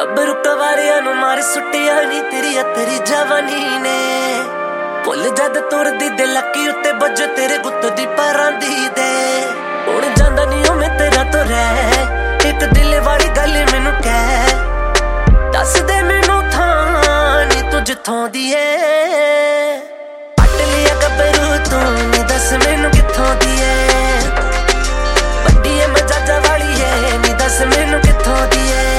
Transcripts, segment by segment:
ਗੱਭਰੂ ਕਵਾਰਿਆਂ ਨੂੰ ਮਾਰ ਸੁੱਟਿਆ ਨੀ ਤੇਰੀ ਜਵਾਨੀ ਨੇ। ਭੁੱਲ ਜਦ ਤੁਰਦੀ ਦੇ ਲੱਕੀ ਉੱਤੇ ਵੱਜ ਤੇਰੇ ਗੁੱਤ ਦੀ ਪਰਾਂਦੀ ਦੇ। ਹੁਣ ਜਾਂਦਾ ਨੀ ਉਹ ਮੈਂ ਤੇਰਾ ਤੋਂ ਰਹਿ, ਇੱਕ ਦਿਲ ਵਾਲੀ ਗੱਲ ਮੈਨੂੰ ਕਹਿ। ਦੱਸ ਦੇ ਮੈਨੂੰ ਥਾਂ ਨੀ ਤੂੰ ਜਿੱਥੋਂ ਦੀ ਏ। ਪੱਟ ਲਿਆ ਗੱਭਰੂ ਤੂੰ ਨੀ ਦੱਸ ਮੈਨੂੰ ਕਿੱਥੋਂ ਦੀ ਏ। ਵੱਡੀ ਏ ਮਜਾਜਾ ਵਾਲੀ ਏ ਨੀ ਦੱਸ ਮੈਨੂੰ ਕਿੱਥੋਂ ਦੀ ਏ।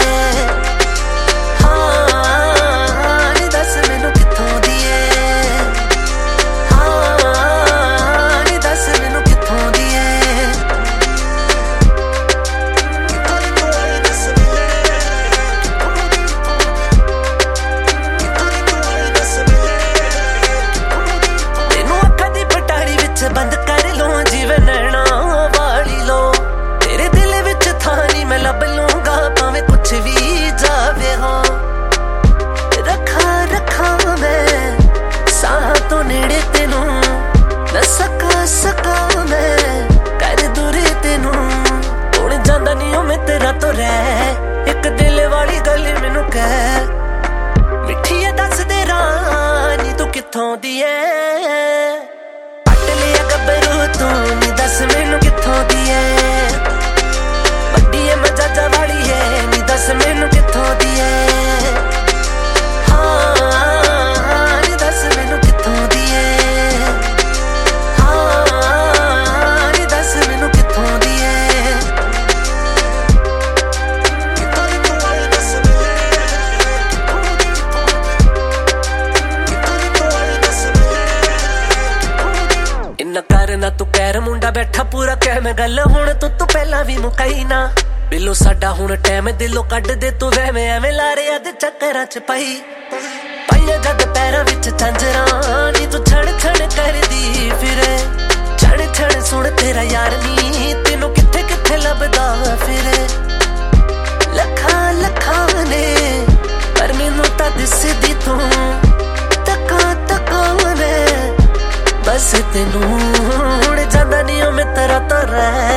ਬੰਦ ਕਰ ਲੋ ਜਿਵੇਂ ਨੈਣਾ ਵਾਲੀ ਲੋ, ਤੇਰੇ ਦਿਲ ਵਿੱਚ ਥਾਂ ਨੀ ਮੈਂ ਲੱਭ ਲੂੰਗਾ ਭਾਵੇਂ ਕੁਛ ਵੀ ਜਾਵੇ ਹੋ। ਰੱਖਾਂ ਮੈਂ ਸਾਹ ਤੋਂ ਨੇੜੇ ਤੈਨੂੰ, ਨਾ ਸਕਾਂ ਮੈਂ ਕਰ ਦੂਰੇ ਤੈਨੂੰ। ਹੁਣ ਜਾਂਦਾ ਨੀ ਉਹ ਮੈਂ ਤੇਰਾ ਤੋਂ ਰਹਿ, ਇੱਕ ਦਿਲ ਵਾਲੀ ਗੱਲ ਮੈਨੂੰ ਕਹਿ। ਮਿੱਠੀ ਏ ਦੱਸ ਦੇ ਰਾਣੀ ਤੂੰ ਕਿੱਥੋਂ ਦੀ ਏ। ਗੱਭਰੂ ਤੂੰ ਨੀ ਦੱਸ ਮੈਨੂੰ ਕਿੱਥੋਂ ਦੀ ਏ। ਵੱਡੀ ਏ ਮਜਾਜਾ ਵਾਲੀ ਏ ਨੀ ਦੱਸ ਮੈਨੂੰ ਕਿੱਥੋਂ ਦੀ ਏ। ਹਾਂ ਨੀ ਦੱਸ ਮੈਨੂੰ ਕਿੱਥੋਂ ਦੀ ਏ। ਹਾਂ ਨੀ ਦੱਸ ਮੈਨੂੰ ਕਿੱਥੋਂ ਦੀ ਏ। ਇੰਨਾ ਕਰਨਾ ਤੂੰ ਕਹਿਰ ਮੁੰਡਾ ਬੈਠਾ ਪੂਰਾ ਕਹਿ ਮੈਂ ਗੱਲ ਹੁਣ ਤੂੰ ਪਹਿਲਾਂ ਵੀ ਮੁਕਾਈ ਨਾ। ਬਿੱਲੋ ਸਾਡਾ ਹੁਣ ਟਾਈਮ ਦਿਲੋਂ ਕੱਢ ਦੇ ਤੂੰ ਵਹਿਵੇਂ ਐਵੇਂ ਲਾਰਿਆ ਦੇ ਚੱਕਰਾਂ ਚ ਪਾਈਆਂ ਜਦ ਪੈਰਾਂ ਵਿੱਚ ਝਾਂਜਰਾਂ ਨੀ ਤੂੰ ਛਣ ਕਰਦੀ ਫਿਰੇ। ਛਣ ਸੁਣ ਤੇਰਾ ਯਾਰ ਨੀ ਤੈਨੂੰ ਕਿੱਥੇ ਲੱਭਦਾ ਫਿਰੇ। ਲੱਖਾਂ ਨੇ ਪਰ ਮੈਨੂੰ ਤਾਂ ਦਿਸਦੀ ਤੂੰ ਤੱਕਾਂ ਨੇ ਬਸ ਤੈਨੂੰ। ਹੁਣ ਜਾਂਦਾ ਨੀ ਉਹ ਮੈਂ ਤੇਰਾ ਤੋਂ ਰਹਿ,